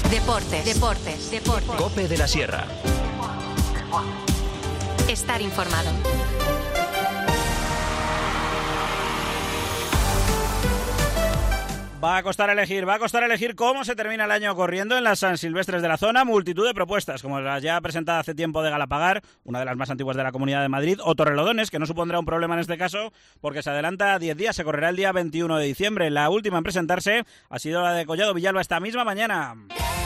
Deportes. COPE de la Sierra. Estar informado. Va a costar elegir cómo se termina el año corriendo en las San Silvestres de la zona. Multitud de propuestas, como las ya presentadas hace tiempo de Galapagar, una de las más antiguas de la Comunidad de Madrid, o Torrelodones, que no supondrá un problema en este caso, porque se adelanta 10 días, se correrá el día 21 de diciembre. La última en presentarse ha sido la de Collado Villalba esta misma mañana.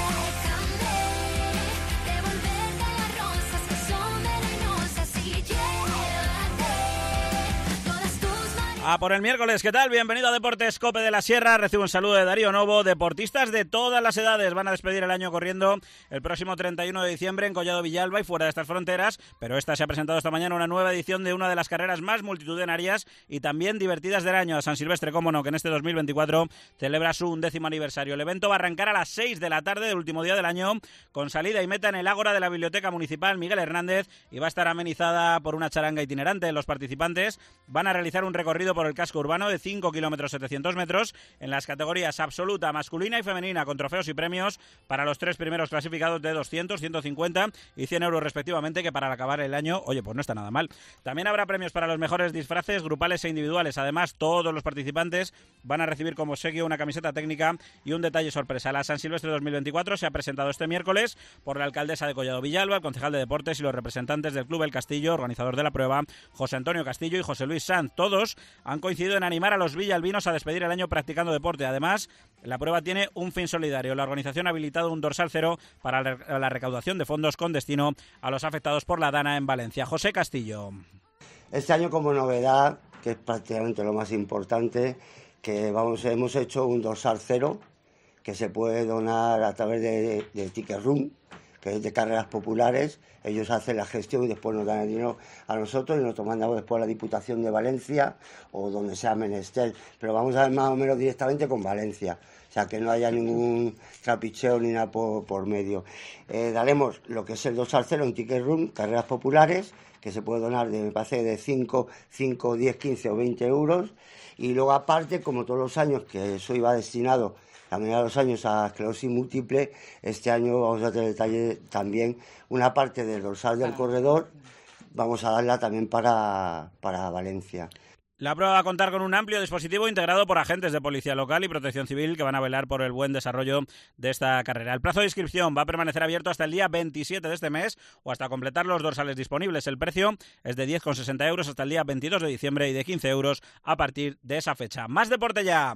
A por el miércoles, ¿qué tal? Bienvenido a Deportes COPE de la Sierra. Recibo un saludo de Darío Novo. Deportistas de todas las edades van a despedir el año corriendo el próximo 31 de diciembre en Collado Villalba y fuera de estas fronteras, pero esta se ha presentado esta mañana una nueva edición de una de las carreras más multitudinarias y también divertidas del año, a San Silvestre, cómo no, que en este 2024 celebra su 11º aniversario. El evento va a arrancar a las 6 de la tarde del último día del año, con salida y meta en el Ágora de la Biblioteca Municipal Miguel Hernández, y va a estar amenizada por una charanga itinerante. Los participantes van a realizar un recorrido por el casco urbano de 5 kilómetros 700 metros en las categorías absoluta, masculina y femenina, con trofeos y premios para los 3 primeros clasificados de 200, 150 y 100 euros respectivamente, que para acabar el año, oye, pues no está nada mal. También habrá premios para los mejores disfraces grupales e individuales. Además, todos los participantes van a recibir como obsequio una camiseta técnica y un detalle sorpresa. La San Silvestre 2024 se ha presentado este miércoles por la alcaldesa de Collado Villalba, el concejal de Deportes y los representantes del Club El Castillo, organizador de la prueba, José Antonio Castillo y José Luis Sanz. Todos han coincidido en animar a los villalbinos a despedir el año practicando deporte. Además, la prueba tiene un fin solidario. La organización ha habilitado un dorsal cero para la recaudación de fondos con destino a los afectados por la Dana en Valencia. José Castillo. Este año, como novedad, que es prácticamente lo más importante, que hemos hecho un dorsal cero que se puede donar a través de Ticket Room, que es de carreras populares. Ellos hacen la gestión y después nos dan el dinero a nosotros y nosotros mandamos después a la Diputación de Valencia o donde sea menester, pero vamos a ver más o menos directamente con Valencia, o sea que no haya ningún trapicheo ni nada por medio. Daremos lo que es el dorsal cero en Ticket Room, carreras populares, que se puede donar me parece de 5, 10, 15 o 20 euros, y luego aparte, como todos los años, que eso iba destinado la mayoría de los años a esclerosis múltiple, este año vamos a tener también una parte del dorsal del corredor, vamos a darla también para Valencia. La prueba va a contar con un amplio dispositivo integrado por agentes de Policía Local y Protección Civil que van a velar por el buen desarrollo de esta carrera. El plazo de inscripción va a permanecer abierto hasta el día 27 de este mes o hasta completar los dorsales disponibles. El precio es de 10,60 euros hasta el día 22 de diciembre y de 15 euros a partir de esa fecha. ¡Más deporte ya!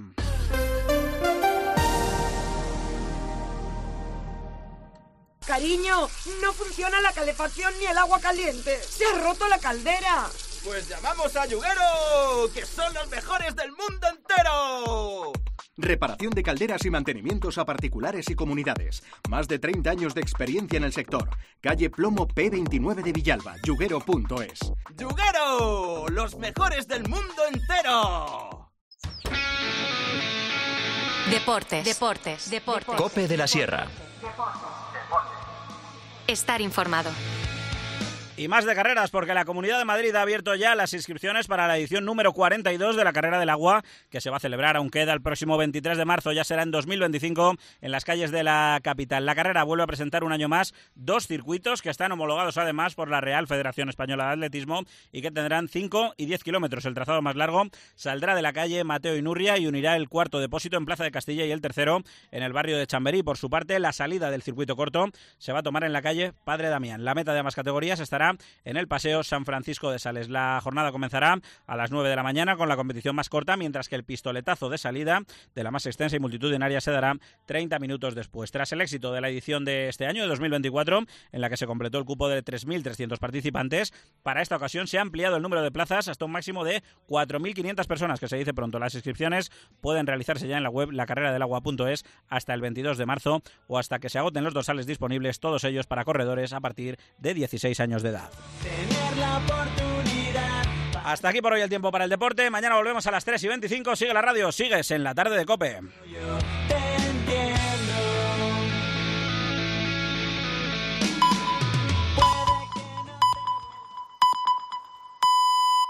Cariño, no funciona la calefacción ni el agua caliente. ¡Se ha roto la caldera! Pues llamamos a Yuguero, que son los mejores del mundo entero. Reparación de calderas y mantenimientos a particulares y comunidades. Más de 30 años de experiencia en el sector. Calle Plomo P29 de Villalba, yuguero.es. ¡Yuguero! ¡Los mejores del mundo entero! Deportes. COPE de la Sierra. Estar informado. Y más de carreras, porque la Comunidad de Madrid ha abierto ya las inscripciones para la edición número 42 de la Carrera del Agua, que se va a celebrar, aún queda, el próximo 23 de marzo, ya será en 2025, en las calles de la capital. La carrera vuelve a presentar un año más 2 circuitos que están homologados además por la Real Federación Española de Atletismo y que tendrán 5 y 10 kilómetros. El trazado más largo saldrá de la calle Mateo Inurria y unirá el cuarto depósito en Plaza de Castilla y el tercero en el barrio de Chamberí. Por su parte, la salida del circuito corto se va a tomar en la calle Padre Damián. La meta de ambas categorías estará en el Paseo San Francisco de Sales. La jornada comenzará a las 9 de la mañana con la competición más corta, mientras que el pistoletazo de salida de la más extensa y multitudinaria se dará 30 minutos después. Tras el éxito de la edición de este año, de 2024, en la que se completó el cupo de 3.300 participantes, para esta ocasión se ha ampliado el número de plazas hasta un máximo de 4.500 personas, que se dice pronto. Las inscripciones pueden realizarse ya en la web lacarreradelagua.es hasta el 22 de marzo o hasta que se agoten los dorsales disponibles, todos ellos para corredores a partir de 16 años de edad. Tener la oportunidad. Hasta aquí por hoy el tiempo para el deporte. Mañana volvemos a las 3:25. Sigue la radio, sigues en la tarde de COPE.